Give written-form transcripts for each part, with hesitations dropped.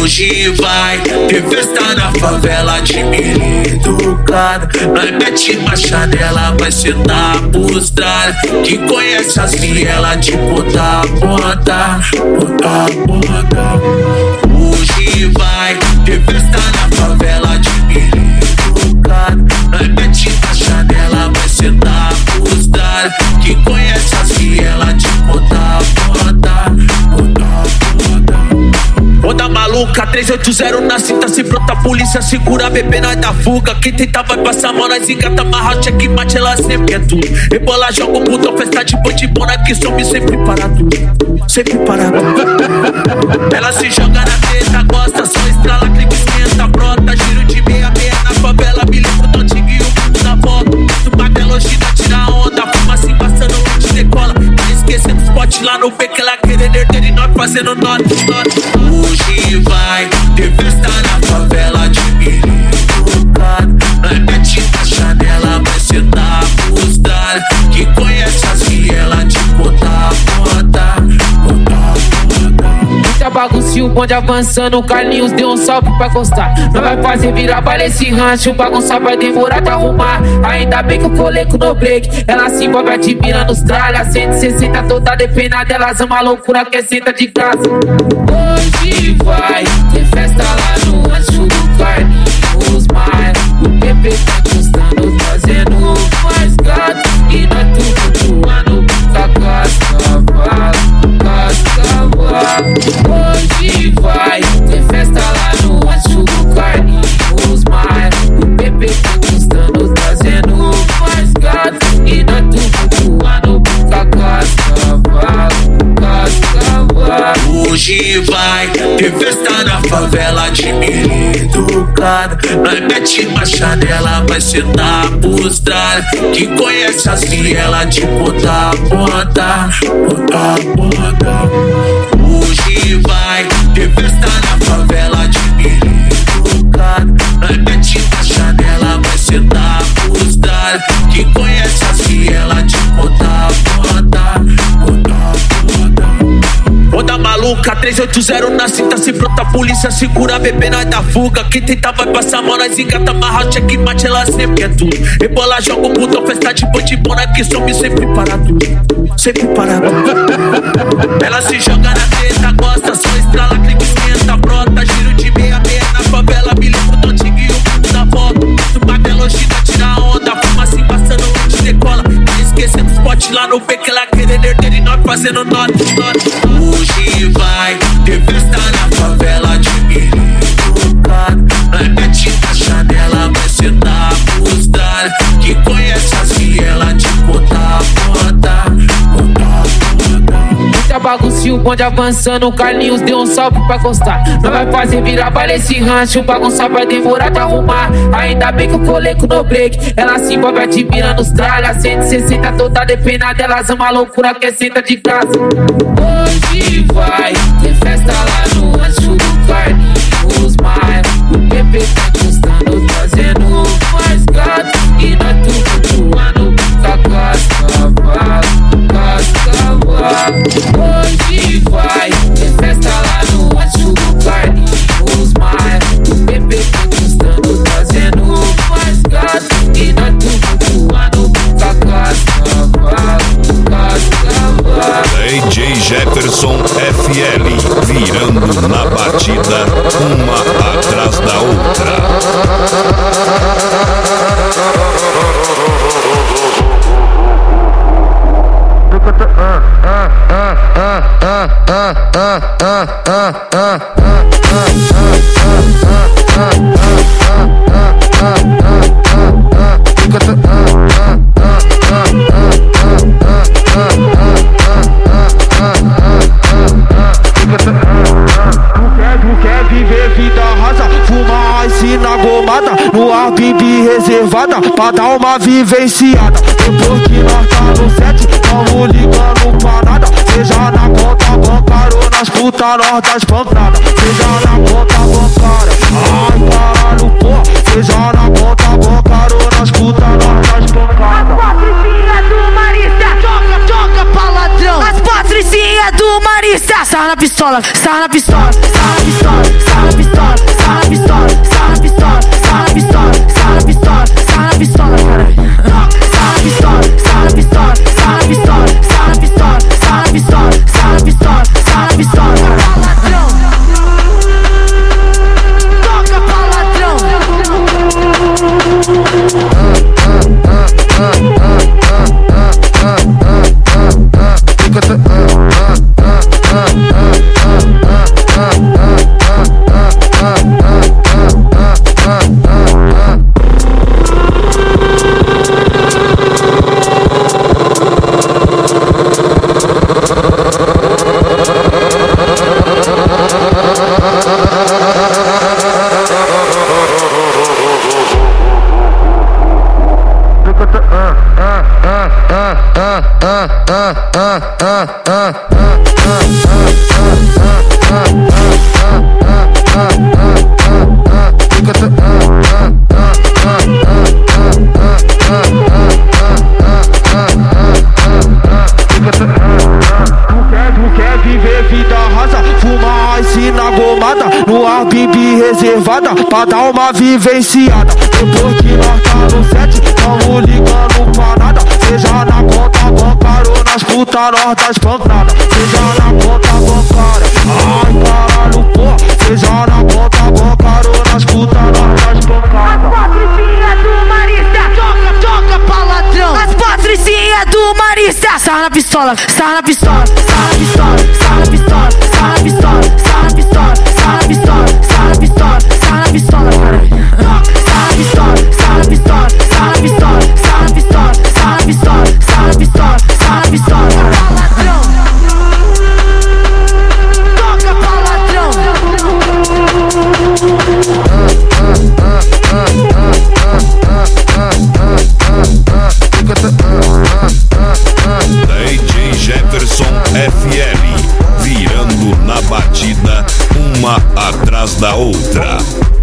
Hoje vai ter festa na favela de menina educada. Nós mete na chanela, vai sentar postada. Quem conhece as vielas de ponta a ponta, ponta a ponta. Hoje vai ter festa na favela de menina educada. Nós mete na chanela, vai sentar postada. Quem conhece as vielas de ponta a ponta, ponta a ponta. Onda maluca, 380 na cinta, se pronta, a polícia segura, bebê, nós da fuga. Quem tentar vai passar mal, nós engata, amarra, cheque, mate, ela sempre é tudo. Rebola, joga um botão, festa de bandibona, que some sempre para tudo, sempre para tudo. Ela se joga na treta, gosta, só estrala, clica, esquenta, brota. Giro de meia, na favela, me lembro do antigo e o mundo da volta. Tu bate a lojina, tira onda, fuma assim, passando onde decola. Não esquecendo os potes lá no beco, ela querendo herdeiro e nós fazendo nota. Hoje vai ter festa na favela de menina educada. Nós mete na chanela, vai sentar postada. Quem conhece as vielas de ponta a ponta, ponta a ponta. Muita bagunça e o bonde avançando, o Carlinhos deu um salve pra gostar. Nós vai fazer virar baile esse rancho, bagunça vai demorar de arrumar. Ainda bem que eu colei com no break, ela se envolve admirando os tralha. 160 toda depenada, elas amam a loucura que é senta de casa. Hoje vai ter festa lá no rancho do Carlinhos Maia. O Pepe tá gostando, trazendo mais gato. E nós tudo voando da cascaval, cascaval. Hoje vai ter festa lá no rancho do Carlinhos Maia. O Pepe tá gostando, trazendo mais gato. E nós tudo voando da cascaval, cascaval. Hoje vai ter festa na favela de menina educada. Nós mete na chanela, vai sentar postada. Quem conhece as vielas de ponta a ponta, ponta a ponta. Hoje vai ter festa na favela de menina educada. Nós mete na chanela, vai sentar postada. Quem conhece as vielas de ponta a ponta, ponta a ponta. Onda maluca, 380 na cinta, se pronta, a polícia segura, bebê, nós da fuga. Quem tentar vai passar mal, nós engata, amarra, cheque, mate, ela sempre é tudo. Rebola, joga um botão, festa de bandibona, que some sempre para tudo, sempre para tudo. Ela se joga na treta, gosta, só estrala, clica, esquenta, brota. Giro de meia, na favela, me lembro do antigo e o mundo da volta. Tu bate a lojina, tira onda, fuma assim, passando onde decola. Não esquecendo os potes lá no beco, ela querendo herdeiro e nós fazendo nota. Hoje vai ter festa na favela de menina educada. Nós mete na chanela, vai sentar postada. Quem conhece as vielas de ponta a ponta, ponta a ponta. Muita bagunça e o bonde avançando, o Carlinhos deu um salve pra gostar. Nós vai fazer virar baile esse rancho, bagunça vai demorar de arrumar. Ainda bem que eu colei com no break, ela se envolve admirando os tralha. 160 toda depenada, elas amam a loucura que é senta de casa. Hoje vai ter festa lá no rancho do Carlinhos Maia. O Pepe tá gostando, trazendo mais gato. E nós tudo voando da cascaval, cascaval. Hoje vai ter festa lá no rancho do Carlinhos Maia. O Pepe tá gostando, trazendo mais gato. E nós tudo voando da cascaval, cascaval. DJ Jefferson FL, virando na batida, uma atrás da outra. Tu quer viver vida rasa, fumar ice na gomada, no Airbnb reservada, pra dar uma vivenciada. Depois que nós tá no set, tamo ligando pra nada. Seja na conta bancária ou nas putas, nós das pancadas. Seja na conta bancária, ai caralho, pô. Seja na conta bancária ou nas putas, nós das pancadas. As patricinhas do Marista, joga pra ladrão. As patricinhas do Marista, sarra na pistola, sarra na pistola, sarra na pistola, sarra na pistola. gomada, numa bibi reservada, pra dar uma vivenciada. Depois que nós tá no set, tamo ligando pra nada. Seja na conta bancária ou nas puta, nós das pancadas. Seja na conta bancária, ai caralho, porra. Seja na conta bancária ou nas puta, nós das pancadas. As patricinhas do Marista, toca pra ladrão. As patricinhas do Marista, sarra na pistola, sarra na pistola, sarra na pistola, sarra na pistola, sarra na pistola, sarra na pistola, sarra na pistola, sarra na pistola, sarra na pistola, caralho. Sarra na pistola, sarra na pistola, sarra na pistola, sarra na pistola, sarra na pistola, sarra na pistola, sarra na pistola, pra ladrão. Toca pra ladrão. DJ Jefferson FL, virando na batida, uma atrás da outra.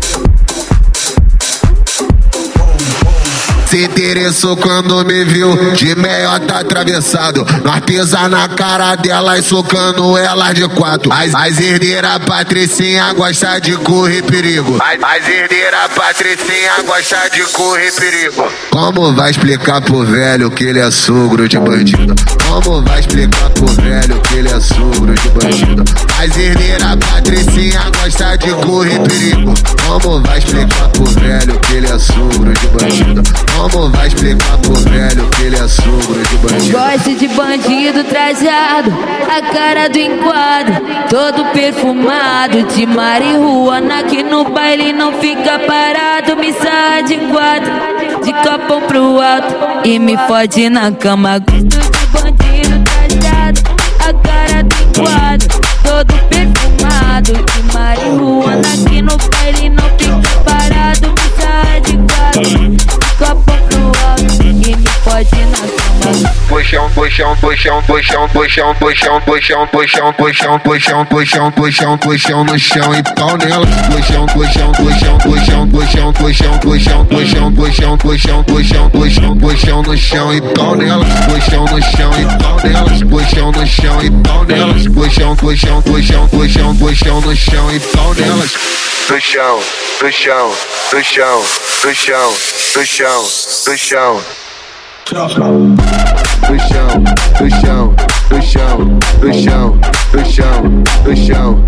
Se interessou quando me viu, de meiota atravessado. Nós pisa na cara dela e socando ela de quatro. As herdeiras Patricinha gosta de correr perigo. As herdeiras Patricinha gosta de correr perigo. Como vai explicar pro velho que ele é sogro de bandido? Como vai explicar pro velho que ele é sogro de bandido? As herdeiras Patricinha gosta de correr perigo. Como vai explicar pro velho que ele é sogro de bandido? Como vai explicar pro velho que ele é sogro de bandido? Gosto de bandido trajado, a cara do enquadro, todo perfumado, de marihuana que no baile não fica parado. Me sarra de quatro, de copão pro alto e me fode na cama. Gosto de bandido trajado, a cara do enquadro, todo perfumado, de marihuana que no baile não fica parado. Me sarra de quatro, copão pro alto e me fode na cama. Puxão, puxão, puxão, puxão, puxão, puxão, puxão, puxão, puxão, puxão, puxão, puxão, puxão no chão e pau nela. Puxão, puxão, puxão, puxão, puxão, puxão, puxão, puxão, puxão, puxão, puxão, puxão, puxão no chão e pau nela. Puxão no chão e pau nela. Puxão no chão e pau nela. Puxão, puxão, puxão, puxão, puxão no chão e pau nela. Do chão, do chão, do chão, do chão, do chão, do chão. Do chão, do chão, do chão, do chão, do chão, do chão. Do chão,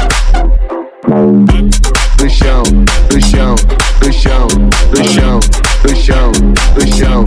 do chão, do chão, do chão, do chão, do chão.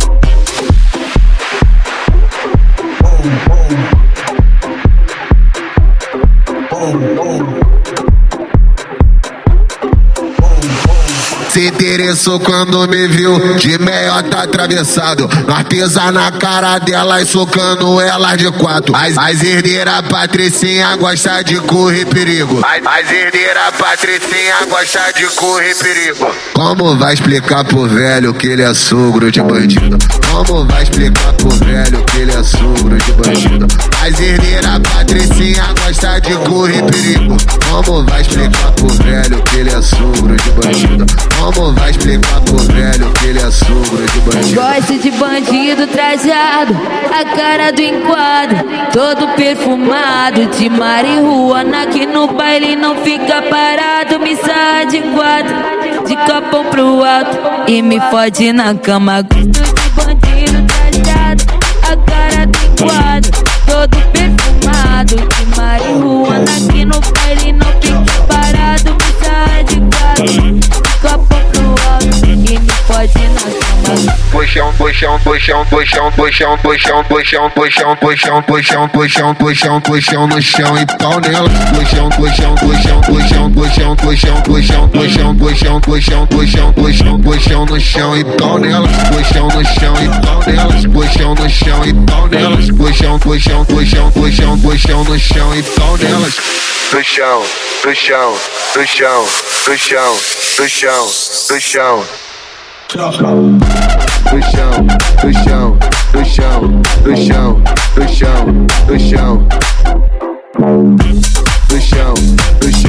Se interessou quando me viu, de meiota atravessado. Nós pisa na cara dela e socando ela de quatro. As herdeiras Patricinha gosta de correr perigo. As herdeiras Patricinha gosta de correr perigo. Como vai explicar pro velho que ele é sogro de bandido? Como vai explicar pro velho que ele é sogro de bandido? As herdeiras Patricinha gosta de correr perigo. Como vai explicar pro velho que ele é sogro de bandido? Como vai explicar pro velho que ele é sogro de bandido? Gosto de bandido trajado, a cara do enquadro, todo perfumado, de marihuana que no baile não fica parado. Me sarra de quatro, de copão pro alto e me fode na cama. Gosto de bandido trajado, a cara do enquadro, todo perfumado, de marihuana que no baile não fica parado. Me sarra de quatro, copão pro alto e me fode na cama. Puxão, puxão, puxão, puxão, puxão, puxão, puxão, puxão, puxão, puxão, puxão, puxão, puxão no chão e pau nela. Puxão, puxão, puxão, puxão, puxão, puxão, puxão, puxão, puxão, puxão, puxão, puxão, puxão no chão e pau nela. Puxão no chão e pau nela. Puxão no chão e pau nela. Puxão, puxão, puxão, puxão, puxão no chão e pau nela. Do chão, do chão, do chão, do chão, do chão, do chão. Do chão, do chão, do chão, do chão, do chão, do chão. Do chão, do chão.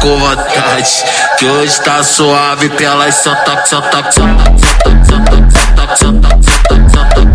com vontade. Que hoje tá suave pelas santa, santa, santa, santa, santa, santa, santa, santa,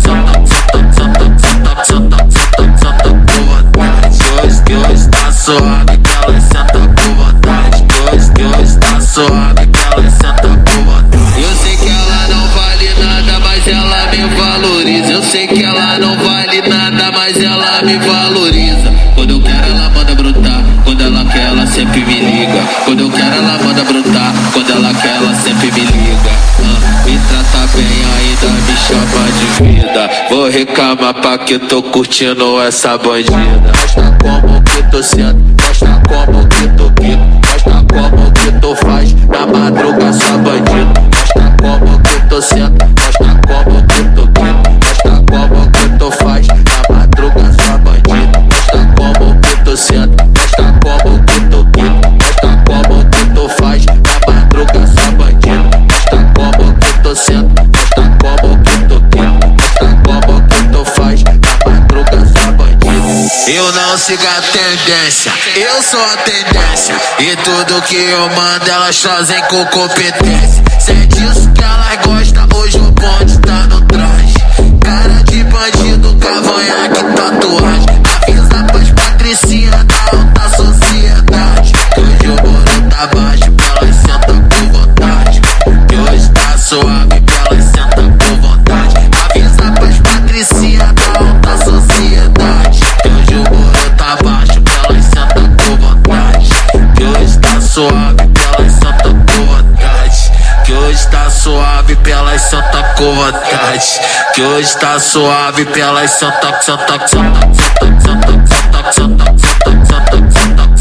que hoje tá suave, que ela senta com vontade. Que hoje tá suave, que ela senta com vontade. Eu sei que ela não vale nada, mas ela me valoriza. Eu sei que ela não vale nada, mas ela me valoriza. Quando eu quero ela manda brotar, quando ela quer ela sempre me liga. Quando eu quero ela manda brotar, quando ela quer ela sempre me liga. Me trata bem ainda, me chama de vida. Vou reclamar pra que tô curtindo essa bandida. Mostra como que tu senta, mostra como que tu quica, mostra como que tu faz na madruga sua bandida. Mostra como que tu senta, mostra como que tu quica, mostra como que tu faz na madruga sua bandida. Mostra como que tu senta, mostra como que tu quica, mostra como que tu faz na madruga sua bandida. Mostra como que tu senta, mostra como que tu quica, mostra como que tu faz na madruga sua bandida. Eu não sigo a tendência, eu sou a tendência. E tudo que eu mando elas fazem com competência. Se é disso que elas gostam, hoje o bonde tá no traje. Cara de bandido, cavanhaque, tatuagem. Avisa pras patricinhas da alta sociedade. Que hoje o muro tá baixo, elas sentam com vontade. Que hoje tá suave, elas sentam com vontade. Avisa pras patricinhas da alta sociedade. Que hoje o muro tá baixo, elas sentam com vontade. Que hoje tá suave, elas sentam com vontade. Que hoje tá suave, pelas santa com vontade. Que hoje tá suave, pelas santa, santa, santa, santa, santa, santa, santa, santa, santa,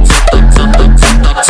santa,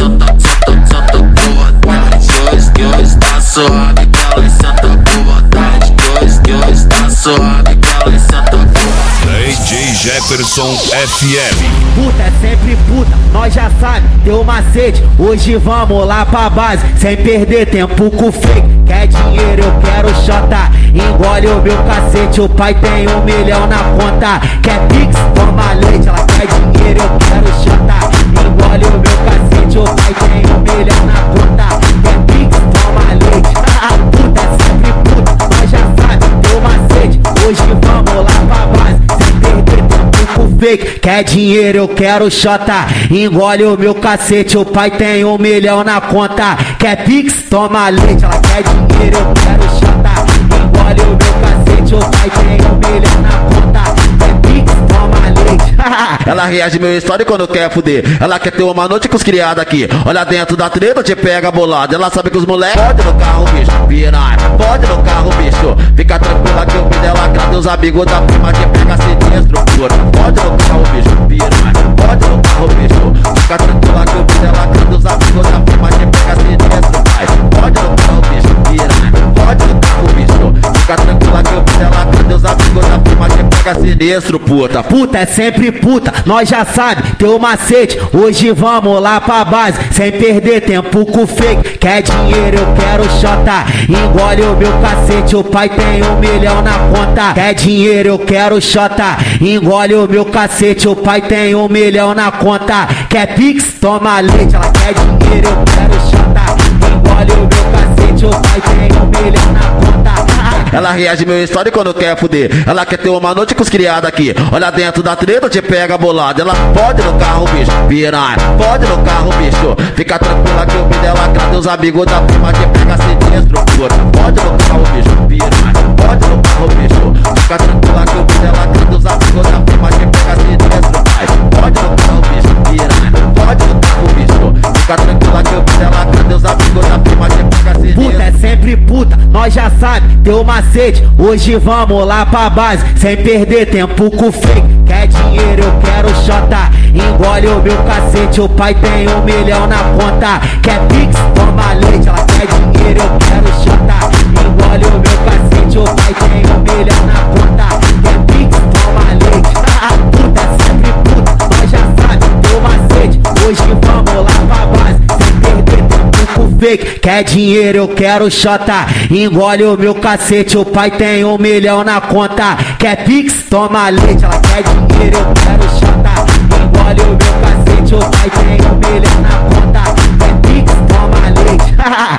santa com vontade. Que hoje tá suave, pelas santa com vontade. Que hoje tá suave, pelas santa com vontade. DJ Jefferson FM. Puta é sempre puta, nós já sabe, deu macete. Hoje vamos lá pra base, sem perder tempo com fake. Quer dinheiro, eu quero xota, engole o meu cacete. O pai tem 1 milhão na conta. Quer pix, toma leite. Ela quer dinheiro, eu quero xota, engole o meu cacete. O pai tem 1 milhão na conta. Quer pix, toma leite. Puta é sempre puta, nós já sabe, deu macete. Hoje vamos lá pra base, sem perder tempo com fake. Quer dinheiro, eu quero xota, engole o meu cacete. O pai tem 1 milhão na conta. Quer pix, toma leite. Ela quer dinheiro, eu quero xota, engole o meu cacete. O pai tem 1 milhão na conta. Quer pix, toma leite. Ela reage meu história quando quer fuder. Ela quer ter uma noite com os criados aqui. Olha dentro da treta, te pega bolado. Ela sabe que os moleques pode no carro, bicho, piranha, pode no carro, bicho. Fica tranquila que o filho dela agrada os amigos da prima que pega sinistro, porra. Pode no carro, bicho, piranha, pode no carro, bicho. Fica tranquila que o filho dela agrada os amigos da prima que pega sinistro, pai. Pode no carro, bicho, piranha, pode no carro, bicho. Fica tranquila que o filho dela agrada os amigos da prima que pega sinistro, puta. Puta é sempre puta, nós já sabe, teu macete. Hoje vamos lá pra base, sem perder tempo com fake. Quer dinheiro, eu quero xota, engole o meu cacete. O pai tem 1 milhão na conta. Quer dinheiro, eu quero xota, engole o meu cacete. O pai tem 1 milhão na conta. Quer pix, toma leite. Ela quer dinheiro, eu quero xota, engole o meu cacete. O pai tem 1 milhão na conta. Ela reage meu história quando quer fuder. Ela quer ter uma noite com os criados aqui. Olha dentro da treta, te pega bolado. Ela pode no carro, bicho, piranha, pode no carro, bicho. Fica tranquila que o filho dela agrada os amigos da prima que pega sinistro, porra. Pode no carro, bicho, piranha, pode no carro, bicho. Fica tranquila que o filho dela agrada os amigos da prima que pega sinistro, pai. Pode no carro, bicho, piranha, pode no carro, bicho. Fica tranquila que o filho dela agrada os amigos da prima que pega sinistro. Puta é sempre puta, nós já sabe, deu macete. Hoje vamos lá pra base, sem perder tempo com fake. Quer dinheiro, eu quero xota, engole o meu cacete. O pai tem 1 milhão na conta. Quer pix, toma leite. Ela quer dinheiro, eu quero xota, engole o meu cacete. O pai tem 1 milhão na conta. Quer pix, toma leite. Puta é sempre puta, nós já sabe, deu macete. Hoje vamos lá pra base, sem perder tempo com fake. Quer dinheiro, eu quero xota, engole o meu cacete. O pai tem 1 milhão na conta. Quer pix, toma leite. Ela quer dinheiro, eu quero xota, engole o meu cacete. O pai tem 1 milhão na conta.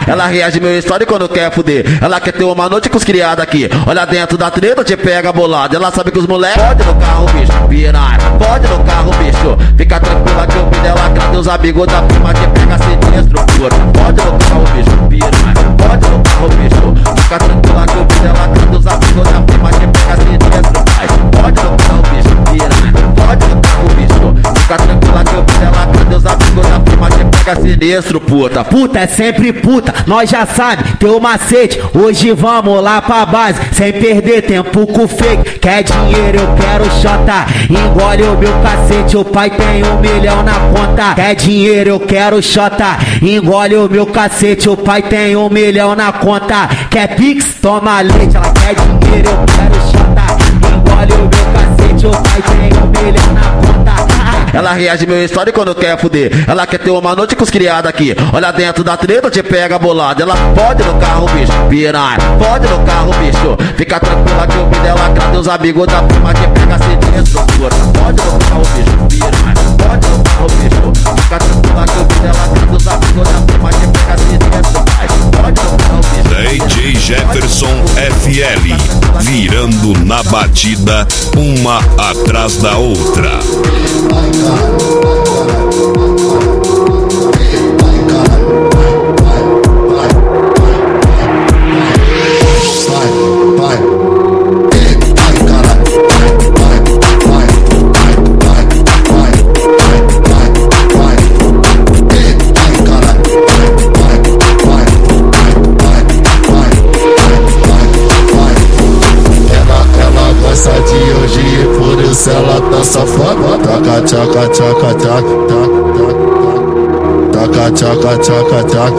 Ela reage meu story quando quer fuder. Ela quer ter uma noite com os criados aqui. Olha dentro da treta, te pega bolado. Ela sabe que os moleques pode no carro, bicho. Piranha, pode no carro, bicho. Fica tranquila que eu vi dela grande. Os amigos da prima te pega sinistro, puta. Pode no carro, bicho. Piranha, pode no carro, bicho. Fica tranquila que eu vi dela grande. Os amigos da prima te pega sinistro, pai. Pode no carro, bicho. Piranha, pode no carro, bicho. Fica tranquila que eu vi dela grande. Os amigos da prima te pega sinistro, puta. Puta é sempre puta, nós já sabe, teu macete. Hoje vamos lá pra base, sem perder tempo com fake. Quer dinheiro, eu quero xota. Engole o meu cacete, o pai tem 1 milhão na conta. Quer dinheiro, eu quero xota. Engole o meu cacete, o pai tem 1 milhão na conta. Quer pix, toma leite. Ela quer dinheiro, eu quero xota. Engole o meu cacete, o pai tem 1 milhão na conta. Ela reage meu story quando quer fuder. Ela quer ter uma noite com os criados aqui. Olha dentro da treta, te pega bolado. Ela pode no carro, bicho. Piranha, pode no carro, bicho. Fica tranquila que eu vi dela grande. Os amigos da prima te pega sinistro, puta. Pode no carro, bicho. Piranha, pode no carro, bicho. Fica tranquila que eu vi dela grande. Os amigos da prima te pega sinistro, pai. Pode no carro, bicho. DJ Jefferson FL, virando na batida, uma atrás da outra. Se ela tá safada, taca, tchaca, tchaca, tac, taca, tchaca, tchaca, tac,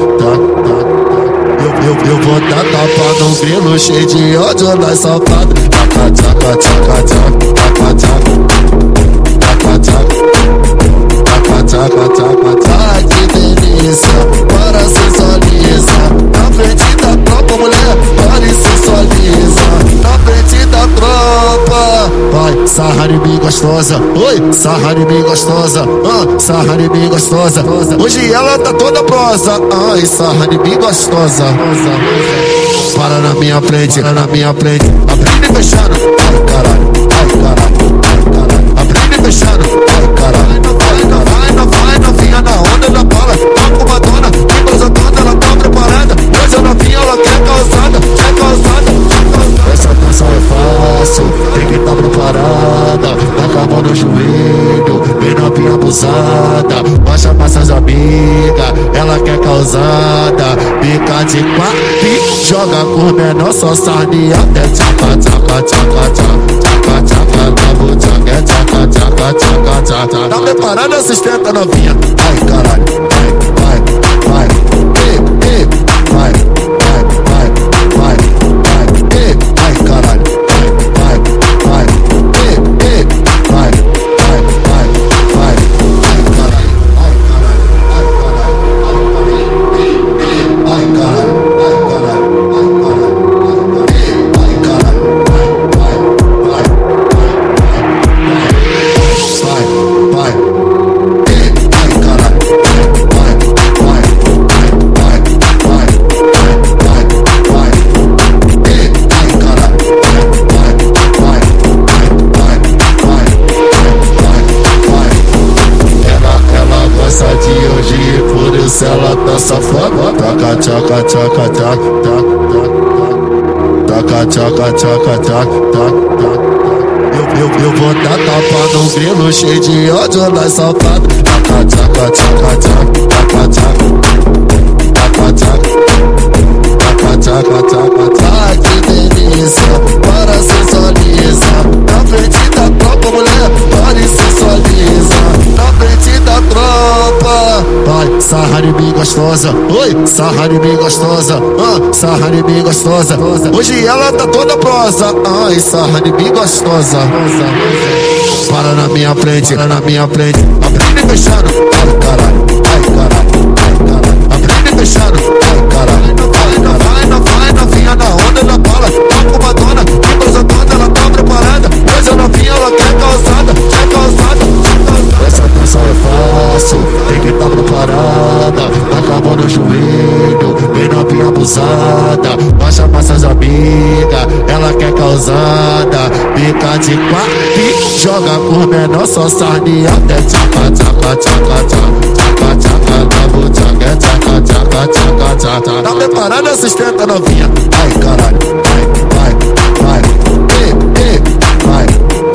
eu vou dar tapa no grilo cheio de ódio nas safadas. Taca, tchaca, tchaca, taca, tchaca, tchaca, tchaca, tchaca. Ai, que delícia, para sensualiza. Na frente da tropa, mulher, para e sensualiza. Na frente da tropa, vai, sarra em mim gostosa. Oi, sarra em mim gostosa. Sarra em mim gostosa. Hoje ela tá toda prosa. Ai, sarra em mim gostosa. Para na minha frente, para na minha frente. Abrindo e fechando. Ai, caralho, ai, caralho, ai, caralho. Abrindo e fechando. Ai, caralho, vai, novinha na onda da bala. Toca uma dona, tem coisa toda, ela tá preparada. Hoje a novinha, ela quer causada, quer causada. Essa dança é fácil, tem que tá preparada. Taca a mão no joelho, bem novinha abusada. Baixa massas amigas, ela quer causada. Pica de quatro e joga com menor, só sarnia. É tchaca, tchaca, tchaca, tchaca, tchaca, tchaca, tchaca, tchaca, tchaca, tchaca, tchaca. Tá preparada, assistenta novinha? Ai, caralho, vai, vai, vai, vai, vai, vai, vai, ai, caralho, vai, vai, vai, vai, vai, vai, vai, ai, caralho, ai, caralho, ai, caralho, ai, caralho, vai, vai. Se ela tá safada, taca, tchaca, tchaca, tac, taca, tchaca, tchaca, tac, eu vou dar tapa no grilo cheio de ódio nas safadas. Taca, tchaca, tchaca, tac, taca, tchaca, tchaca, tchaca. Ai, que delícia, para sensualiza. Na frente da tropa, mulher, para e sensualiza. Na frente da tropa, vai, sarra em mim gostosa. Oi, sarra em mim gostosa. Sarra em mim gostosa. Hoje ela tá toda prosa. Ai, sarra em mim gostosa. Para na minha frente, para na minha frente. Abrindo e fechando. Ai, caralho, ai, caralho, ai, caralho. Abrindo e fechando. Ai, caralho, vai, novinha na onda da bala. Toca uma dona, tem coisa toda, ela tá preparada. Hoje a novinha, ela quer causada, quer causada. Essa dança é fácil, tem que tá preparada. Taca a mão no joelho, bem na abusada, vai chamar suas amigas, ela quer causada. Pica de quatro, joga por menor, só sarne até tchaca, tchaca, tchaca, tchaca, tchaca, lavo, tchaca, tchaca, tchaca, tchaca, tchaca. Tá preparada, sustenta novinha, ai caralho, vai, vai, vai, vai,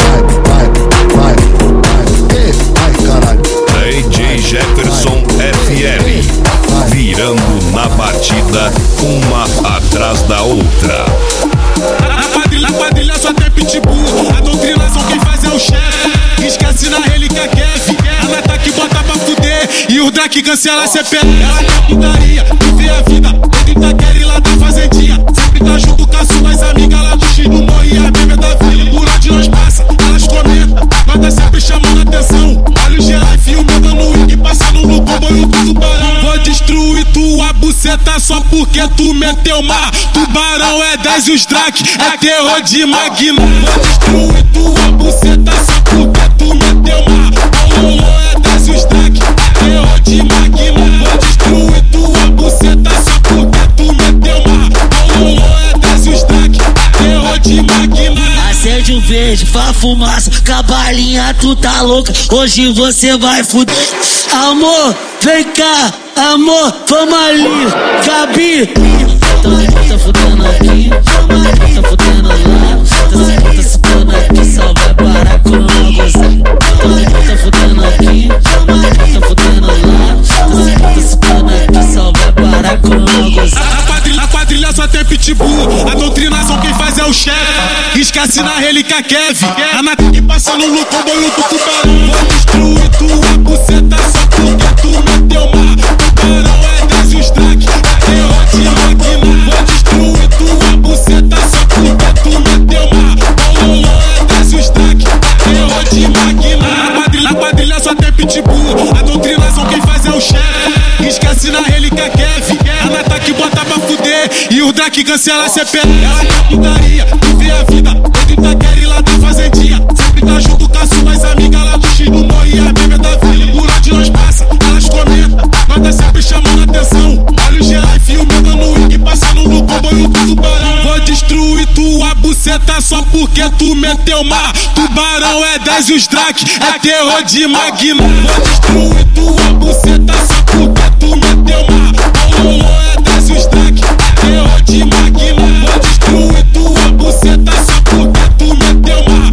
vai, vai, vai, caralho. DJ Jefferson FL, virando na batida, uma atrás da outra. Na quadrilha só tem pitbull, a doutrinação quem faz é o chefe. Esquece na relíquia Kev, a nata que bota pra fuder e o Drake cancela CP. Ela quer putaria, viver a vida, dentro da quer lá da fazendinha. Sempre tá junto com as suas amigas lá do X do Morro e a bebê da vila. Por onde nós passa, elas comentam, nós tá sempre chamando atenção. Olha o G.I. filmando no wing, passando no comboio do tubarão. Vou destruir tua buceta só porque tu meteu mar. Tubarão é 10 e os Drake é terror de Magna. Vou destruir tua buceta só porque tu meteu mar. É 10 e os Drake é terror de Magna. Vou destruir tua buceta só porque tu meteu mar. É 10 e os Drake é terror de Magna. Acende o verde, faz fumaça, cabalinha, tu tá louca, hoje você vai fuder. Amor, vem cá, amor, vamos ali, Gabi. Tá fudendo aqui, tá fudendo lá, tá fudendo aqui, só vai parar com uma gozada. Tá fudendo aqui, tá fudendo lá, tá fudendo aqui, só vai parar com uma gozada. Na quadrilha só tem pitbull, a doutrinação quem faz é o chefe. Esquece na relíquia Kev, a nata que passando no comboio do tubarão. Vou destruir tua buceta só porque tu meteu mar. Tubarão é 10 e os Drake é terror de Magna. Vou destruir tua buceta só porque tu meteu mar. É 10 e os Drake é terror de Magna. Na quadrilha só tem pitbull, a doutrinação quem faz é o chefe. Esquece na relíquia Kev, a nata que bota pra fuder e o Drake cancela CP. Ela quer putaria, viver a vida, dentro da quer lá da fazendinha. Sempre tá junto com as suas amigas lá do X do Morro e a bebê da vila. Por onde nós passa, elas comentam, nós tá sempre chamando atenção. Olha o G.I. filmando no wing, passando no comboio do tubarão. Vou destruir tua buceta só porque tu meteu mar. Tubarão é 10 e os Drake é terror de Magna. Vou destruir tua buceta só porque tu meteu mar. É 10 e os Drake é terror de Magna. Vou destruir tua buceta só porque tu meteu mar.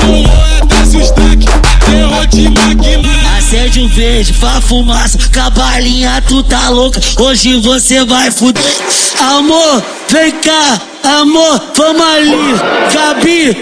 É 10 e os Drake é terror de Magna. Acende o verde, faz fumaça, cabalinha, tu tá louca, hoje você vai fuder. Amor, vem cá, amor, vamos ali, Gabi.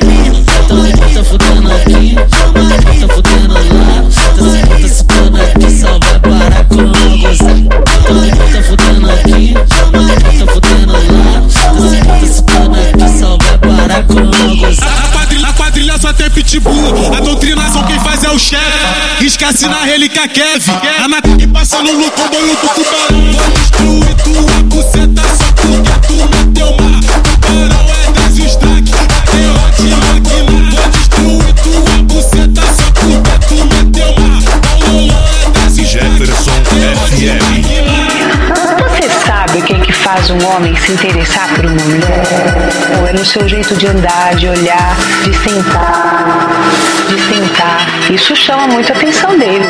Tá fudendo aqui, tá fudendo lá, tá fudendo aqui, só vai parar com uma gozada. Tá fudendo aqui, tá fudendo lá, tá fudendo aqui, só vai parar com uma gozada. Na quadrilha só tem pitbull, a doutrinação quem faz é o chefe. Esquece na relíquia Kev, a nata que passando no comboio do tubarão. Vou destruir tua buceta só porque tu meteu mar. Tubarão é 10 e os Drake é terror de Magna. Vou destruir tua buceta só porque tu meteu mar. É 10 e os Jefferson FL. Você sabe o que faz um homem se interessar por uma mulher? Ou é no seu jeito de andar, de olhar, de sentar, Isso chama muito a atenção dele.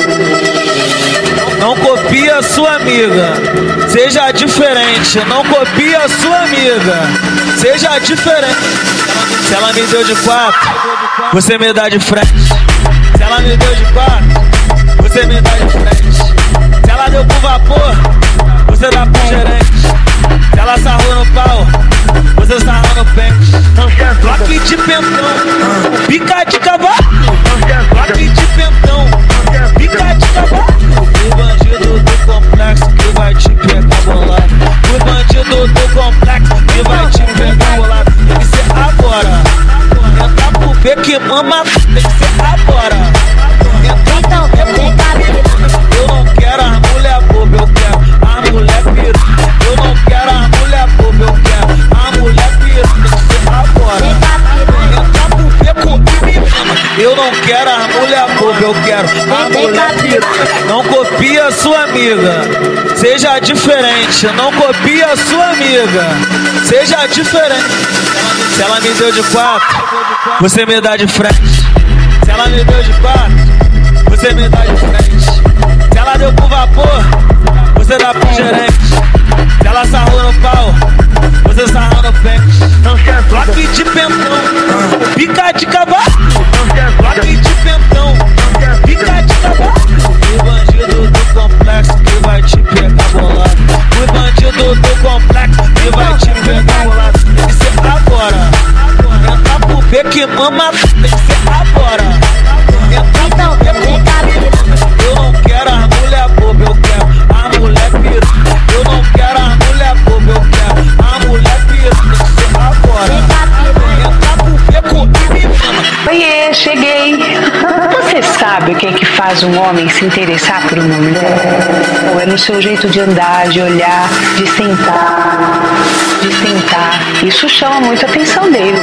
Não copie a sua amiga, seja diferente. Não copie a sua amiga, seja diferente. Se ela me deu de 4, você me dá de frente. Se ela me deu de 4, você me dá de frente. Se ela deu com vapor, você dá pro gerente. Se ela sarrou no pau, você sarra no pente. Bloque de pentão, pica de cavalo. Bloque de pentão, pica de cavalo. O bandido do complexo que vai te pegar bolado. O bandido do complexo que vai te pegar bolado. Tem que ser agora. Entrar pro B que mama, tem que ser agora. Entrar pro B que mama. Eu não quero as mulher boba, eu quero as mulher piru. Eu não quero as mulher boba, eu quero as mulher piru. Tem que ser agora. Entrar pro B com me mama. Eu não quero as mulher boba, eu quero as mulher piru. Não copia sua amiga. amiga, seja diferente. Não copie a sua amiga, seja diferente. Se ela me deu de 4, você me dá de frente. Se ela me deu de 4, você me dá de frente. Se ela deu pro vapor, você dá pro gerente. Se ela sarrou no pau, você sarra no pente. Bloque de pentão, pica de cavalo. Bloque de pentão, pica de cavalo. O bandido do complexo que vai te pegar bolado. O bandido do complexo que vai te pegar bolado. Tem que ser agora. Entra pro B que mama, tem que ser agora. Entra pro B que mama. Eu não quero as mulher boba, eu quero a mulher piranha. Eu não quero as mulher boba, eu quero a mulher piranha. Tem que ser agora. Entra pro B com me mama. Oiê, cheguei. Você sabe o que é que faz um homem se interessar por uma mulher? Ou é no seu jeito de andar, de olhar, de sentar, Isso chama muito a atenção dele.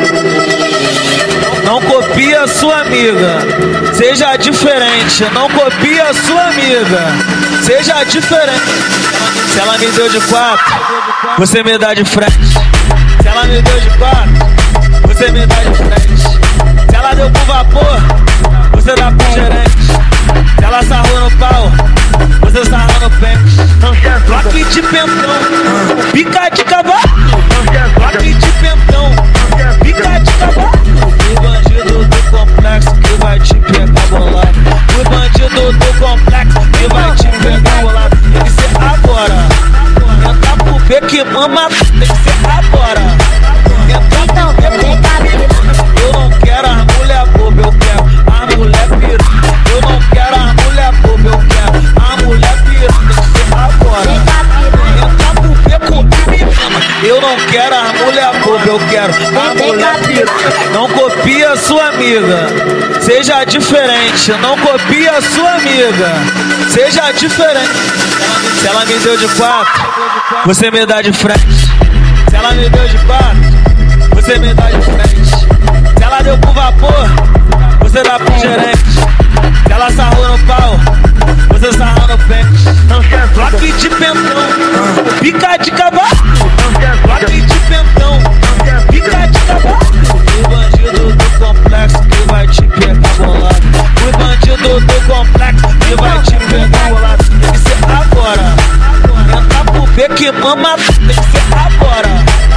Não copie a sua amiga, seja diferente. Não copie a sua amiga, seja diferente. Se ela me deu de 4, você me dá de frente. Se ela me deu de 4, você me dá de frente. Se ela deu pro vapor, você dá pro gerente. Se ela sarrou no pau, você sarra no pente. Bloque de pentão, pica de cavalo. Bloque de pentão, pica de cavalo. O bandido do complexo que vai te pegar bolado. O bandido do complexo que vai te pegar bolado. Tem que ser agora. Entra pro B que mama, tem que ser agora. Entra pro B que mama. Eu não quero as mulher boba, eu quero a mulher piranha. Eu não quero as mulher boba, eu quero a mulher piranha. Tem que ser agora. Entra pro B com me mama. Eu não quero as mulher boba, eu quero a mulher piranha. Não copie a sua amiga, seja diferente. Não copie a sua amiga, seja diferente. Se ela me deu de 4, você me dá de frente. Se ela me deu de 4, você me dá de frente. Se ela deu pro vapor, você dá pro gerente. Se ela sarrou no pau, você sarra no pente. Bloque de pentão, pica de cavalo. Bloque de pentão, pica de cavalo. O bandido do complexo que vai te pegar bolado. O bandido do complexo que vai te pegar bolado. Tem que ser agora. Entra pro B que mama, tem que ser agora.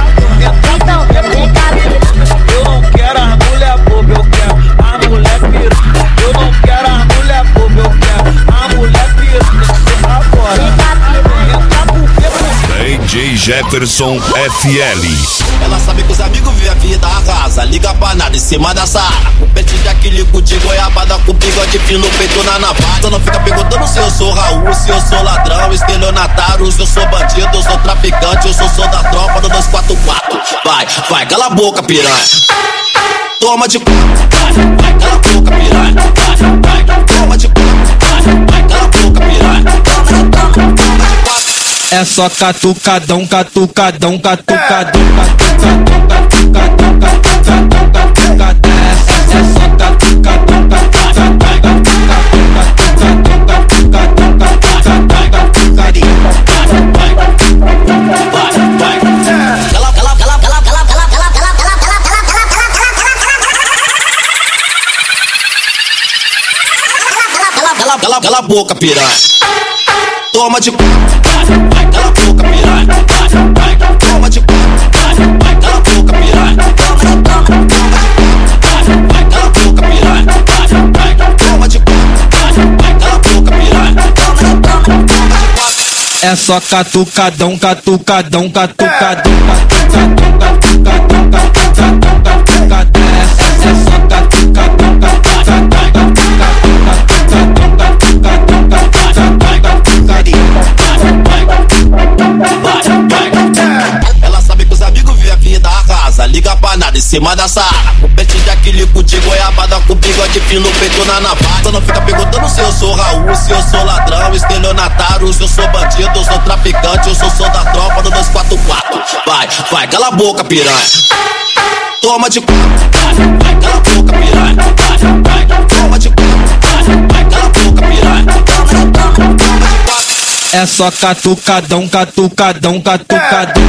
Entra pro B que mama. Eu não quero as mulher boba, eu quero a mulher piranha. Eu não quero as mulher boba, eu quero a mulher piranha. Tem que ser agora. Entra pro B com DJ Jefferson FL. Ela sabe que os amigos vivem a vida arrasa. Liga pra nada em cima da sala. Com pente de aquilico de goiabada, com bigode fino, peito na navalha. Só não fica perguntando se eu sou Raul, se eu sou ladrão, estelionatário, se eu sou bandido, eu sou traficante, eu sou da tropa do 244. Vai, cala a boca, piranha. Toma de quatro. Vai, cala a boca, piranha. Vai, toma de quatro. Vai, cala a boca, piranha. Toma de quatro. É só catucadão, catucadão, catucadão, catucadão, catucadão, catucadão, catucadão. É só catucadão, catucadão, catucadão, catucadão, catucadão. Cala a boca, piranha. Toma de quatro. Vai, cala a boca, piranha. Vai, toma de quatro. Vai, cala a boca, piranha. Toma de quatro. Vai, cala a boca, piranha. Vai, toma de quatro. Vai, cala a boca, piranha. Toma de quatro. É só catucadão, catucadão, catucadão, catucadão, catucadão, catucadão, catucadão. É só catucadão, catucadão, ela sabe que os amigos vivem a vida arrasa. Liga pra nada em cima da sala. Com pente de aquilico de goiabada, com bigode fino, peito na navalha. Só não fica perguntando se eu sou Raul, se eu sou ladrão, estelionatário, se eu sou bandido, eu sou traficante, eu sou da tropa do 244. Vai, cala a boca, piranha. Toma de quatro. Vai, cala a boca, piranha. Vai, toma de quatro. Vai, cala a boca, piranha. Toma de quatro. É só catucadão, catucadão, catucadão,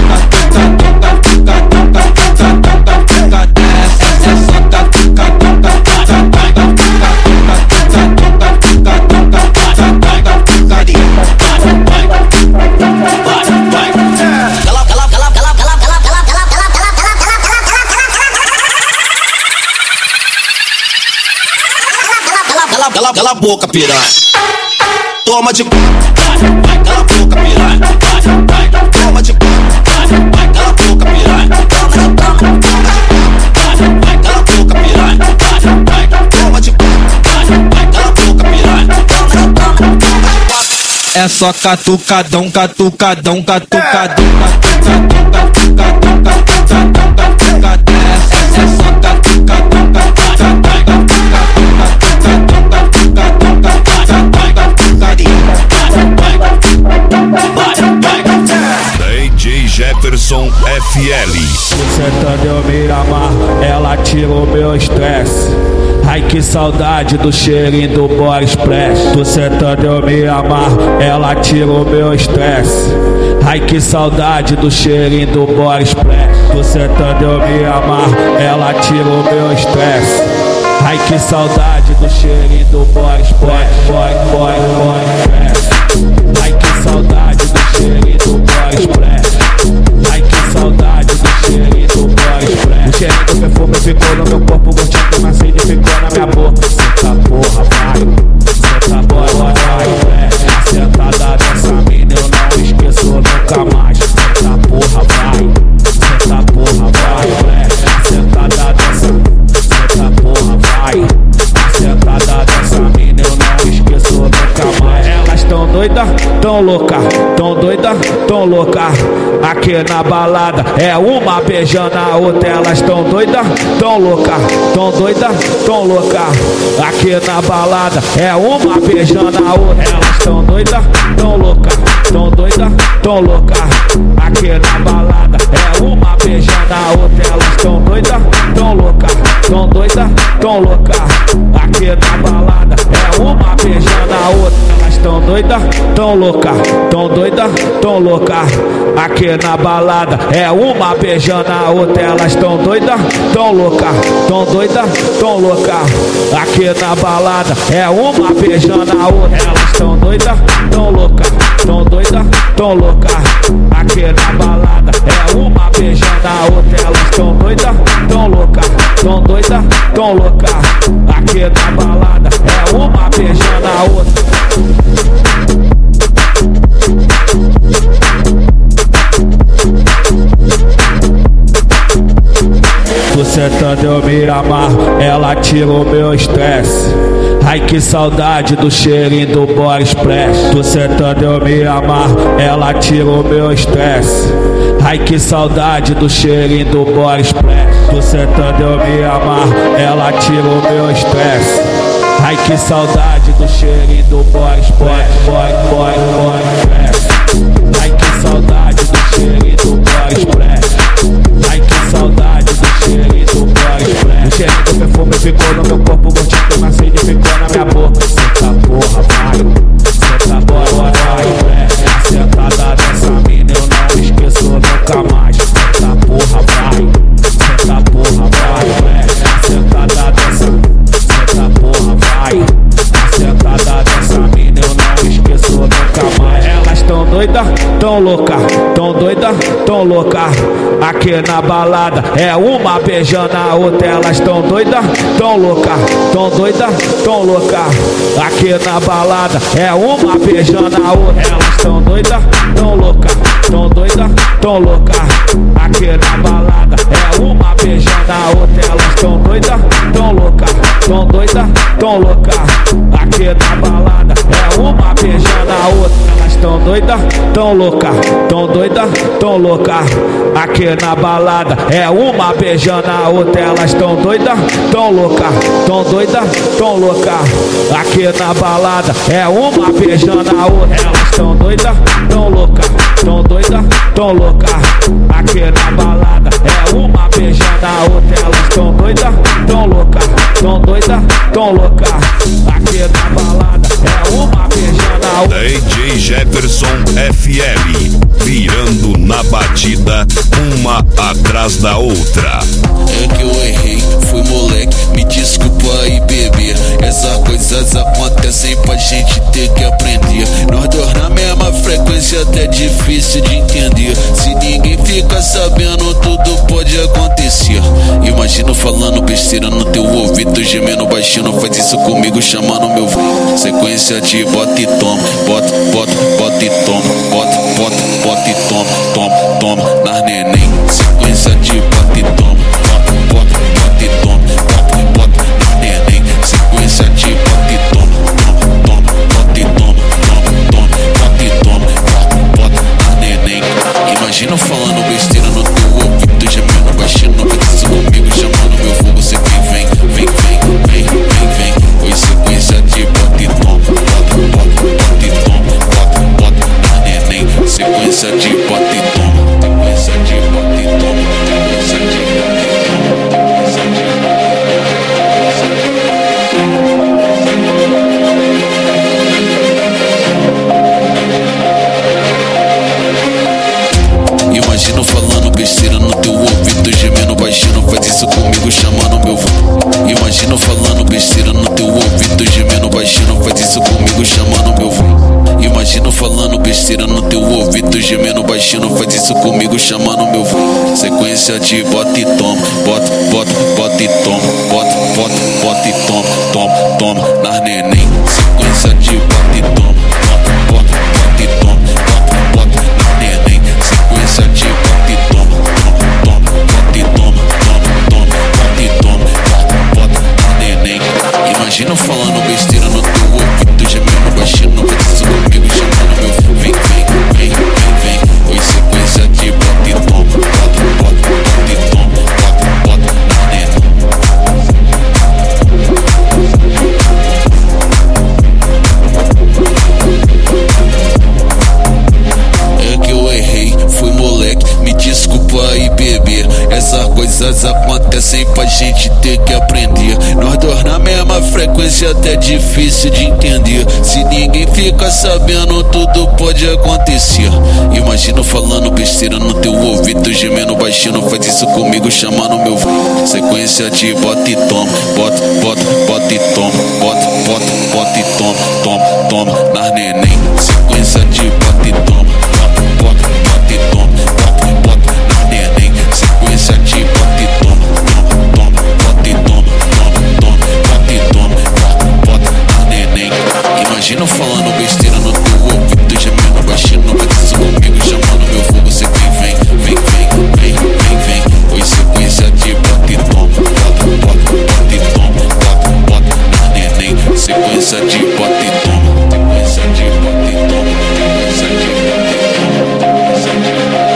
Cala a boca, piranha. Toma de quatro. Cala a boca, piranha. Toma de quatro. Cala a boca, piranha. Cala a boca, piranha. Toma de quatro. Cala a boca, piranha. É só catucadão, catucadão, catucadão, DJ Jefferson FL. Sentando eu me amar, ela tira o meu estresse. Ai que saudade do cheirinho do Body Express. Tô sentando eu me amar, ela tira o meu estresse. Ai que saudade do cheirinho do Body Express. Tô sentando eu me amar, ela tira o meu estresse. Ai que saudade do cheirinho do Body Express. Ai que saudade do cheirinho do Body Express. Ai que saudade do cheirinho do Body Express. O cheirinho do perfume ficou no meu corpo, gostinho do macete ficou na minha boca. Senta porra, vai. Senta porra, vai. A sentada dessa mina eu não esqueço nunca mais. Senta porra, vai. Senta porra, vai. A sentada dessa. Senta porra, vai. A sentada dessa mina eu não esqueço nunca mais. Elas tão doida, tão louca, tão doida, tão louca. Aqui na balada é uma beijando a outra. Elas tão doida, tão louca, tão doida, tão louca. Aqui na balada é uma beijando a outra. Elas tão doida, tão louca, tão doida, tão louca. Aqui na balada é uma beijando a outra. Elas tão doida, tão louca, tão doida, tão louca. Aqui na balada é uma beijando a outra. Elas tão doida, tão louca, tão doida, tão louca. Aqui na balada é uma beijando a outra. Elas tão doida, tão louca, tão doida, tão louca. Aqui na balada é uma beijando a outra. Elas tão doida, tão louca, tão doida, tão louca. Aqui na balada é uma beijando a outra. Elas tão doida, tão louca, tão doida, tão louca. Aqui na balada é uma beijando a outra. Tô sentando eu me amar, ela tira o meu estresse. Ai que saudade do cheirinho do Body Express. Tô sentando eu me amar, ela tira o meu estresse. Ai que saudade do cheirinho do Body Express. Tô sentando eu me amar, ela tira o meu estresse. Ai que saudade do cheirinho do Body Express. Ai que saudade do cheirinho do Body Express. Ai que saudade do cheirinho do Body Express. O cheirinho do perfume ficou no meu corpo, gostinho do macete ficou na minha boca. Senta porra, vai. Senta porra, vai. A sentada dessa mina eu não esqueço nunca mais. Senta porra, vai. Senta porra, vai. A sentada dessa. Senta porra, vai. A sentada dessa mina eu não esqueço nunca mais. Elas tão doida, tão louca, tão doida, tão louca. Aqui na balada é uma beijando a outra. Elas tão doida, tão louca, tão doida, tão louca. Aqui na balada é uma beijando a outra. Elas tão doida, tão louca, tão doida, tão louca. Aqui na balada é uma beijando a outra. Elas tão doida, tão louca, tão doida, tão louca. Aqui na balada é uma beijando a outra. Elas tão doida, tão louca, tão doida, tão louca. Aqui na balada é uma beijando a outra. Elas tão doida, tão louca, tão doida, tão louca. Aqui na balada é uma beijando a outra. Elas tão doida, tão louca, tão doida, tão louca. Aqui na balada é uma beijando a outra. Elas tão doida, tão louca, tão doida, tão louca. Aqui na balada é uma beijando a outra. DJ Jefferson FL, virando na batida, uma atrás da outra. É que eu errei, fui moleque, me desculpa aí, bebê. Essas coisas acontecem pra gente ter que aprender. Nós dois na mesma frequência, até difícil de entender. Se ninguém fica sabendo, tudo pode acontecer. Imagina falando besteira no teu ouvido, gemendo baixinho. Faz isso comigo, chamando meu vô. Sequência de bota e toma, bota, bota, bota e toma, bota, bota, bota e toma, toma, toma, nas neném. Sequência de bota e toma, bota, bota, bota e toma, bota, bota, nas neném. Sequência de bota e toma, toma, toma, bota e toma, toma, toma, bota e toma, bota, bota, nas neném. Imagina falando besteira no teu ouvido, gemendo baixinho. Não faz isso comigo, chamando meu fogo. Você que vem, vem, vem, vem, vem, vem. Oi, sequência de bota e toma, bota, bota, bota e toma, bota, bota, nas neném. Sequência de bota e toma, sequência de bota e toma, sequência de bota e toma, sequência de Imagina falando besteira no teu ouvido, gemendo baixinho. Faz isso comigo, chamando meu vô. Imagina falando besteira no teu ouvido, gemendo baixinho. Faz isso comigo, chamando meu vô. Imagina falando besteira no teu ouvido, gemendo baixinho. Faz isso comigo, chamando meu vô. Sequência de bota e toma, bota, bota, bota e toma, bota, bota, bota e toma, toma, toma, nas neném. Sequência de bota e toma, bota, bota, bota e toma, bota, bota, nas neném. Sequência de bota e toma, toma, toma, bota e toma, toma, toma, bota e toma, bota, bota, nas neném. Imagina falando besteira no teu ouvido, gemendo baixinho. Não faz isso comigo, chamando meu vô. Vem, vem, vem, vem, vem. Oi, sequência de bota e toma, bota, bota, bota e toma, bota, bota, nas neném. É que eu errei, fui moleque, me desculpa aí, bebê. Essas coisas acontecem pra gente ter que aprender. Nós dois na mesma frequência, até difícil de entender. Se ninguém fica sabendo, tudo pode acontecer. Imagina falando besteira no teu ouvido, gemendo baixinho. Faz isso comigo, chamando meu vô. Sequência de bota e toma, bota, bota, bota e toma, bota, bota, bota e toma, toma, toma, nas neném. Sequência de bota e toma, bota, bota, bota e toma, bota, bota, nas neném. Sequência de bota e toma, toma, toma, bota e toma, toma, toma, bota e toma, bota, bota, nas neném. Imagina falando besteira no teu ouvido, gemendo baixinho. Não faz isso comigo, chamando meu fogo. Você que vem, vem, vem, vem, vem, vem. Oi, sequência de bota e toma, bota, bota, bota e toma, bota, bota, nas neném. Sequência de bota e toma, sequência de bota e toma, sequência de bota e toma, sequência de bota e toma.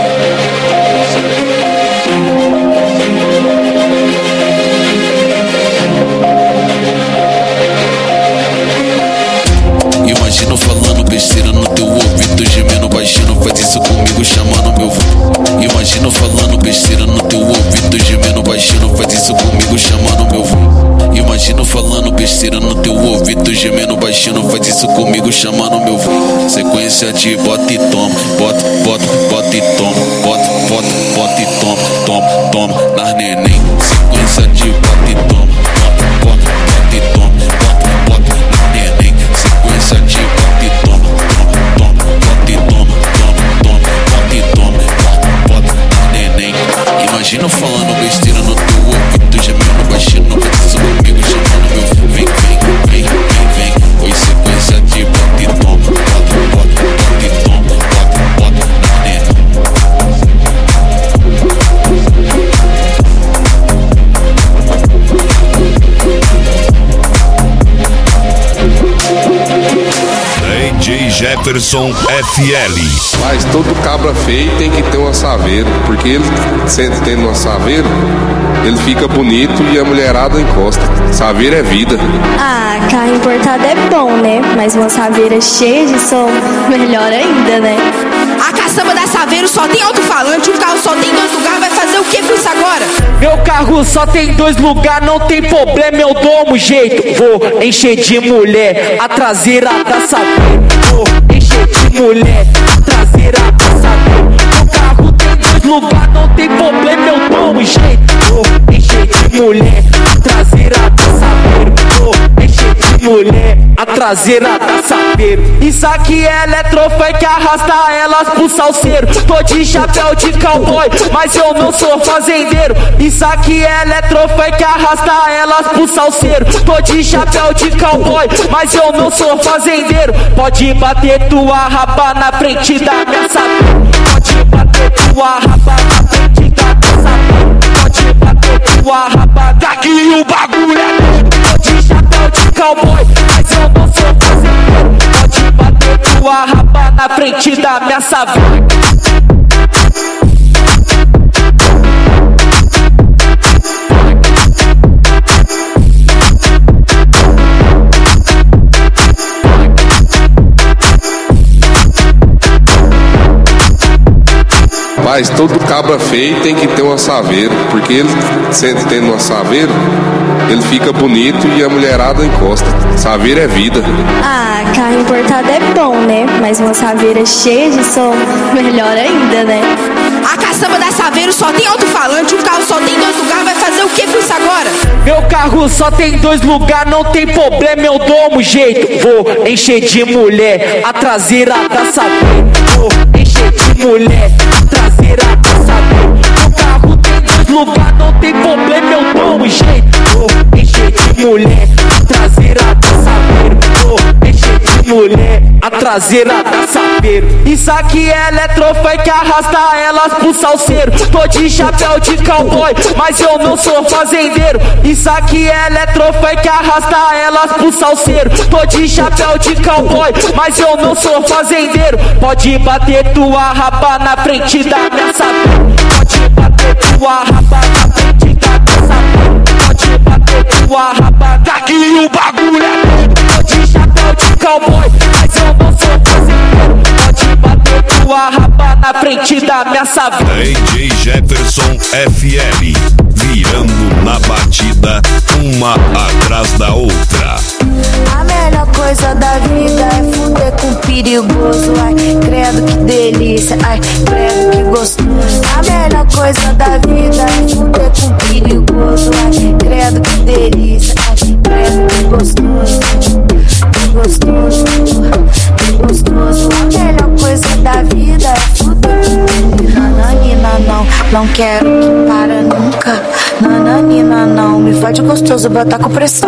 Imagina falando besteira no teu ouvido, gemendo baixinho. Faz isso comigo, chamando meu vô. Imagina falando besteira no teu ouvido, gemendo baixinho. Faz isso comigo, chamando meu vô. Imagina falando besteira no teu ouvido, gemendo baixinho. Faz isso comigo, chamando meu vô. Sequência de bota e toma, bota, bota, bota e toma, bota, bota, bota e toma, toma, toma, nas neném. Sequência de bota e toma, bota, bota, bota e toma, bota, bota, nas neném. Sequência de bota e toma, toma, toma, bota e toma, toma, toma, bota e toma, bota, bota, nas neném. Imagina falando besteira no teu ouvido, gemendo baixinho. Não faz isso comigo, chamando meu vô. Vem, vem, vem, vem, vem. Oi, sequência de bota e toma, bota, bota, bota e toma, bota, bota, nas neném. DJ Jefferson FL. Mas todo cabra feio tem que ter um assaveiro, porque ele, sendo tendo um assaveiro, ele fica bonito e a mulherada encosta. Saveiro é vida. Ah, carro importado é bom, né? Mas uma saveira cheia de som, melhor ainda, né? A caçamba da Saveiro só tem alto-falante, o carro só tem 2 lugares, vai fazer o que com isso agora? Meu carro só tem 2 lugares, não tem problema, eu dou um jeito. Vou encher de mulher, a traseira da saber. Vou encher de mulher, a traseira da saber. Meu carro tem 2 lugares, não tem problema, eu dou um jeito. Vou encher de mulher, a traseira da saber. Vou encher de mulher, a traseira da saber. Isso aqui é eletrofunk, arrasta elas pro salseiro. Tô de chapéu de cowboy, mas eu não sou fazendeiro. Isso aqui é eletrofunk, arrasta elas pro salseiro. Tô de chapéu de cowboy, mas eu não sou fazendeiro. Pode bater tua raba na frente da minha saber. Pode bater tua raba na frente da minha saber. Pode bater tua raba, daqui o bagulho é doido. Tô de chapéu de cowboy, mas eu não sou fazendeiro. Pode bater tua raba na frente da minha saber. Mas todo cabra feio tem que ter um assaveiro, porque ele, sendo tendo um assaveiro, ele fica bonito e a mulherada encosta. Saveiro é vida. Ah, carro importado é bom, né? Mas uma saveira cheia de som, melhor ainda, né? A caçamba da Saveiro só tem alto-falante, o carro só tem 2 lugares, vai fazer o que com isso agora? Meu carro só tem 2 lugares, não tem problema, eu dou um jeito. Vou encher de mulher, a traseira da saber. Vou encher de mulher, a traseira da saber. Meu carro tem 2 lugares, não tem problema, eu dou um jeito. Vou encher de mulher, a traseira da saber. Vou encher de mulher, a traseira da saber. Isso aqui é eletrofunk, arrasta elas pro salseiro. Tô de chapéu de cowboy, mas eu não sou fazendeiro. Isso aqui é eletrofunk, arrasta elas pro salseiro. Tô de chapéu de cowboy, mas eu não sou fazendeiro. Pode bater tua raba na frente da minha saber. Pode bater tua raba na frente da minha saber. Pode bater tua raba, daqui o bagulho é doido. Tô de chapéu de cowboy, mas eu não sou fazendeiro. Pode bater tua raba na frente da minha saber. DJ Jefferson FL, virando na batida, uma atrás da outra. A melhor coisa da vida é fuder com perigoso. Ai, credo que delícia, ai, credo que gostoso. A melhor coisa da vida é fuder com perigoso. Ai, credo que delícia, ai, credo que gostoso. Que gostoso, que gostoso. A melhor coisa da vida é fuder com perigoso. Nananina não quero que para nunca. Nananina não, me fode gostoso, botar com pressão.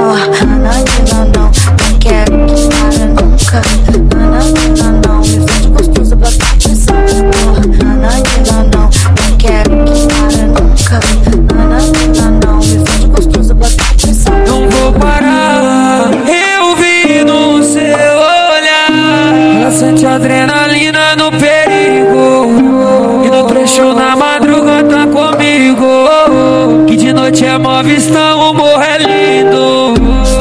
Nananina não quero que para nunca. Nananina não, me fode gostoso, botar com pressão. Nananina não quero que para nunca. Nananina não, me fode gostoso, botar com pressão. Não vou parar, eu vi no seu olhar. Ela sente adrenalina no perigo, e no trecho na madrugada tá comigo. Que de noite é mó vistão, o morro é lindo.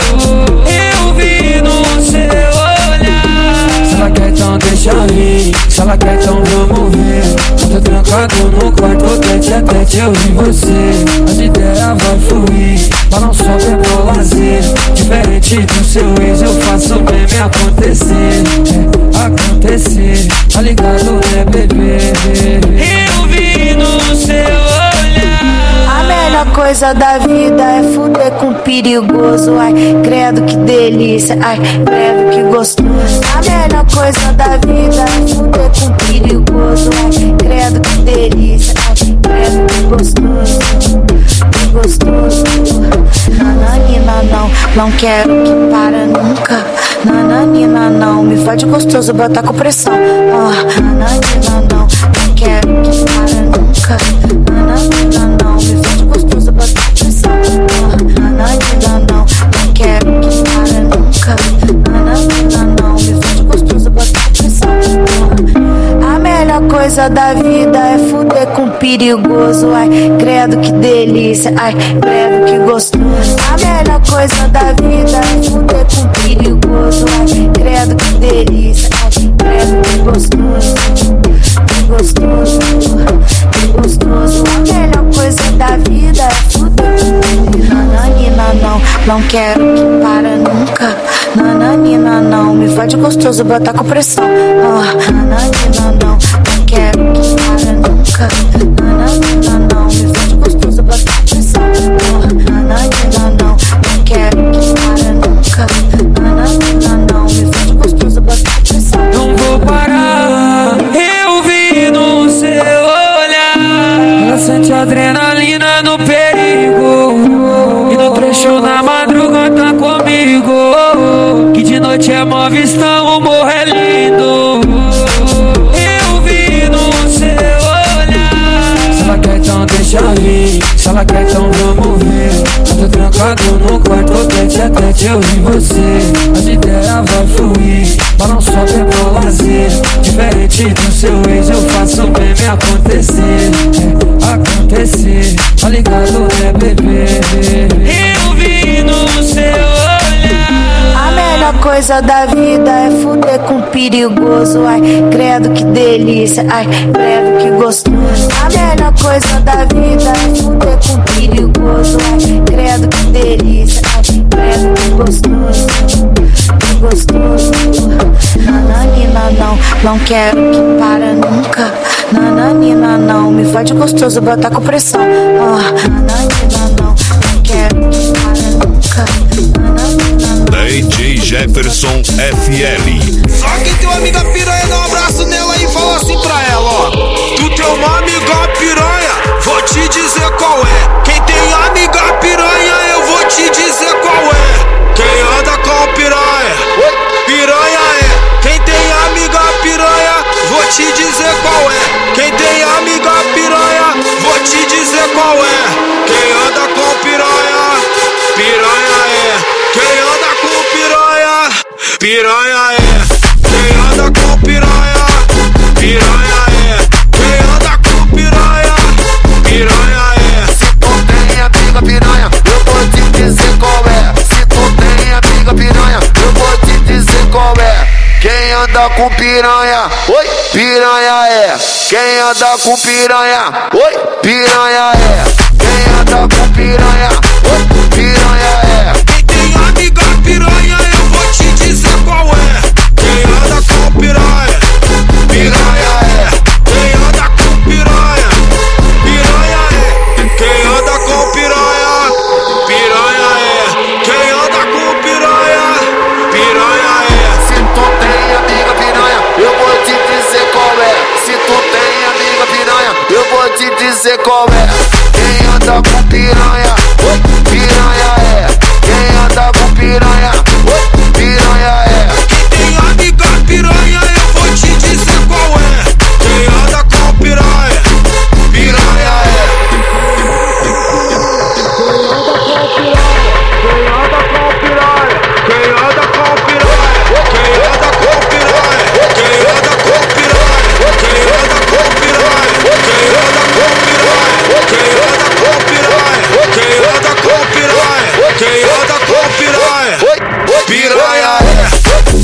Eu vi no seu olhar. Se ela quer então deixa vir, se ela quer então vamos ver. Tô trancado no quarto, tete a tete eu e você. As ideias vai fluir, balançou bem pro lazer. Diferente do seu ex eu faço bem me acontecer. Acontecer, tá ligado né bebê? Eu vi no seu olhar. A melhor coisa da vida é fuder com perigoso. Ai, credo que delícia, ai, credo que gostoso. A melhor coisa da vida é fuder com perigoso. Ai, credo que delícia, ai, credo que gostoso. Que gostoso. Nananina não quero que para nunca. Nananina não, me fode gostoso, botar com pressão. Nananina não quero que para nunca. Nananina não, me fode gostoso, botar com pressão. Nananina não quero que para nunca. Nananina não, me fode gostoso, botar com pressão. A melhor coisa da vida é fuder com perigoso. Ai, credo que delícia, ai, credo que gostoso. A melhor coisa da vida é fuder com perigoso. Ai, credo que delícia, ai, credo que gostoso. Que gostoso, que gostoso. A melhor coisa da vida não quero que para nunca. Nananina não, me fode gostoso, botar com pressão. Nananina não, não quero que para nunca. Nananina não, me fode gostoso, botar com pressão. Nananina não, não quero que para nunca. Nananina não, me fode gostoso, botar com pressão. Não vou parar, eu vi no seu olhar. Ela sente adrenalina no perigo. E no trecho na madrugada comigo. Que de noite é mó vistão, o morro é lindo. Eu vi no seu olhar. Se ela quer então deixa vir, se ela quer então vamos ver. Eu tô trancado no quarto, tete a tete eu e você. As ideias vai fluir, balão só é pro lazer. Diferente do seu ex eu faço o meme acontecer. Acontecer, tá ligado né bebê? Eu vi no seu olhar. A melhor coisa da vida é fuder com perigoso. Ai, credo que delícia, ai, credo que gostoso. A melhor coisa da vida é fuder com perigoso. Ai, credo que delícia, ai, credo que gostoso. Que gostoso. Nananina não, não quero que para nunca. Nananina não, me fode gostoso, botar com pressão. Nananina não, não quero que para nunca. DJ Jefferson FM. Só que teu amiga piranha, dá um abraço nela e fala assim pra ela, ó. Tu tem uma amiga piranha, vou te dizer qual é. Quem tem amiga piranha, eu vou te dizer qual é. Quem anda com piranha, piranha é. Quem tem amiga piranha, vou te dizer qual é. Quem tem amiga piranha, vou te dizer qual é. Quem anda com piranha, piranha é. Quem anda com piranha, piranha é. Quem anda com piranha, piranha é. Quem anda com piranha, piranha é. Se tu tem amiga piranha, eu vou te dizer qual é. Se tu tem amiga piranha, eu vou te dizer qual é. Quem anda com piranha, oi, piranha é. Quem anda com piranha, oi, piranha é. Quem anda com piranha, oi, piranha é. Quem tem amiga piranha, eu vou te dizer qual é. Quem anda com piranha, piranha é. Quem anda com piranha, piranha é. Quem anda com piranha, piranha é. Quem anda com piranha, piranha é. Se tu tem amiga piranha, eu vou te dizer qual é. Se tu tem amiga piranha, eu vou te dizer qual é. Quem anda com piranha, oi, piranha é. Quem anda com piranha, oi, piranha é. Quem tem amiga piranha, eu vou te dizer qual é. Quem anda com piranha, piranha é. Quem anda com piranha, quem anda com piranha, quem anda com piranha, quem anda com piranha, quem anda com piranha, quem anda com piranha, quem anda com piranha, quem anda com piranha, quem anda com piranha, piranha é.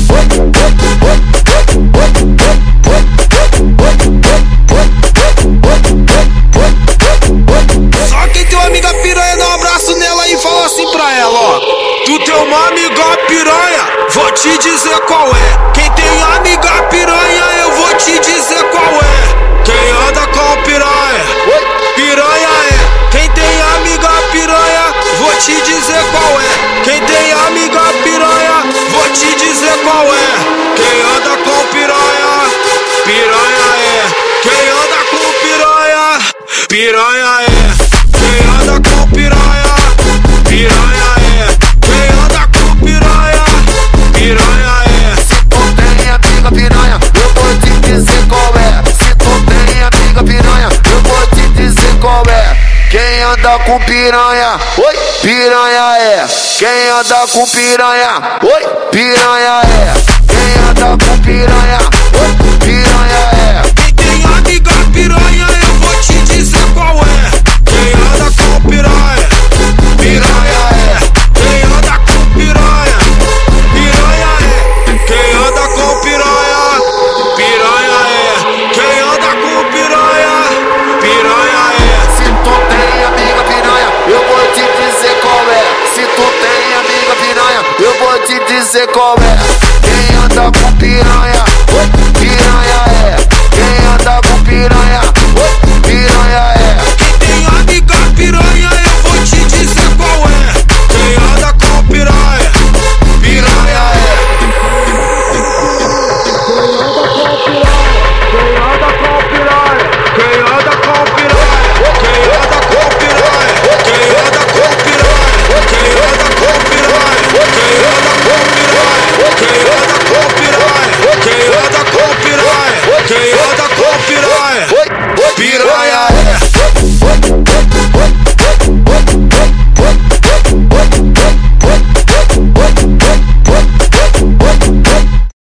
Só quem tem uma amiga piranha, dá um abraço nela e fala assim pra ela, ó. Tu tem uma amiga piranha, vou te dizer qual é. Quem tem amiga piranha, eu vou te dizer qual é. Quem anda com piranha, piranha é. Quem tem amiga piranha, vou te dizer qual é. Quem tem amiga piranha, vou te dizer qual é. Quem anda com piranha, piranha é. Quem anda com piranha, piranha é. Quem anda com piranha, piranha é. Quem anda com piranha, piranha é. Se tu tem amiga piranha, eu vou te dizer qual é. Se tu tem amiga piranha, eu vou te dizer qual é. Quem anda com piranha, oi, piranha é. Quem anda com piranha, oi, piranha é. Quem anda com piranha, oi, piranha é. Quem tem amiga piranha, eu vou te dizer qual é. Quem anda com piranha, piranha é. Quem anda com piranha, piranha é. Quem anda com piranha, piranha é. Quem anda com piranha, piranha é. Se tu tem amiga piranha, eu vou te dizer qual é. Se tu tem amiga sei qual é. Quem anda com piranha, piranha é. Quem anda com piranha,